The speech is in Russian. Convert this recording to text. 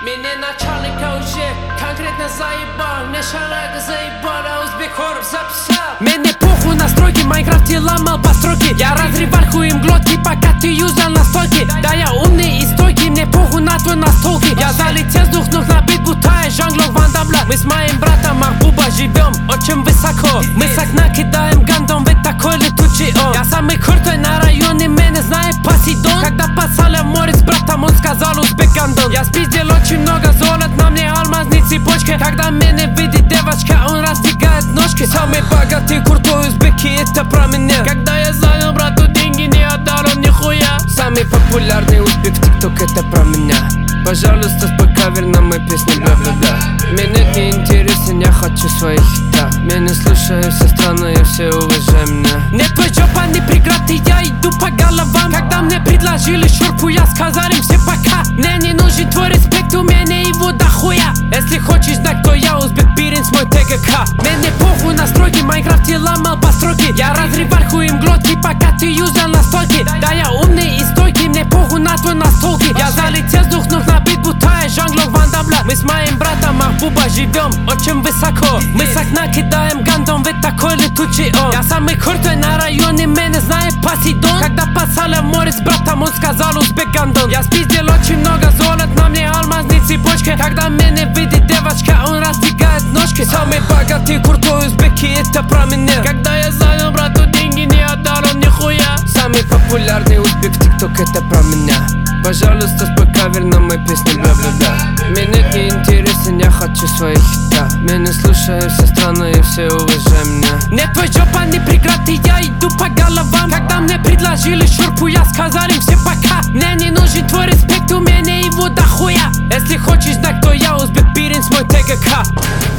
Меня начальника уже конкретно заебал. Не шарага заебала, узбекоров записал. Мне похуй настройки, в Майнкрафте ломал постройки. Я разрывал хуем глотки, пока ты юзал настойки. Да я умный и стойкий, мне похуй на твой настолки. Я залетел с двух ног на бит, будто я Жан-Клод Ван Дам. Мы с моим братом Махбуба живем очень высоко. Мы с окна кидаем гандон, ведь такой летучий он. Я самый крутой на районе, меня знает Посейдон. Когда пасали в море с братом, он сказал узбек гандон. Я спиздил очень много золот, на мне алмазные цепочки. Когда меня видит девочка, он раздвигает ножки. Самый богатый, крутой узбеки, это про меня. Когда я занял брату деньги, не отдал он нихуя. Самый популярный узбек в ТикТок, это про меня. Пожалуйста, спой кавер на мои песни, бла-бла-бла. Меня не интересен, я хочу свои хита. Меня слушают все страны и все уважают меня. Нет, твой жопа не преграды, я иду по головам. Когда мне предложили шурпу, я сказал им все пока. Мне не нужен твой респект, у меня его дохуя. Если хочешь знать, кто я, узбек Биринс, мой ТГК. Мне похуй настройки, в Майнкрафте ломал постройки. Я разрывал хуем глотки, пока ты юзал настойки. Да я умный и стойкий, мне похуй на твой настолки. Я залетел с двух ног на бит, будто я Жан-Клод Ван Дам. Мы с моим братом Махбуба живем очень высоко. Мы с окна кидаем гандон, ведь такой летучий он. Я самый крутой на районе, меня знает Посейдон. Когда пасали в море с братом, он сказал узбек гандон. Я спиздил очень много золот, на мне алмазные цепочки. Когда меня видит девочка, он раздвигает ножки. Самый богатый, крутой узбеки, это про меня. Когда я занял брату деньги, не отдал он нихуя. Самый популярный узбек в ТикТок, это про меня. Пожалуйста, спой кавер на мои песни, бла-бла-бла. Меня не интересен, я хочу свои хита. Меня слушают все страны и все уважают меня. Нет, твой жопа не преграды, я иду по головам. Когда мне предложили шурпу, я сказал им все пока. Мне не нужен твой респект, у меня его дохуя. Если хочешь знать, кто я, узбек Биринс, мой ТГК.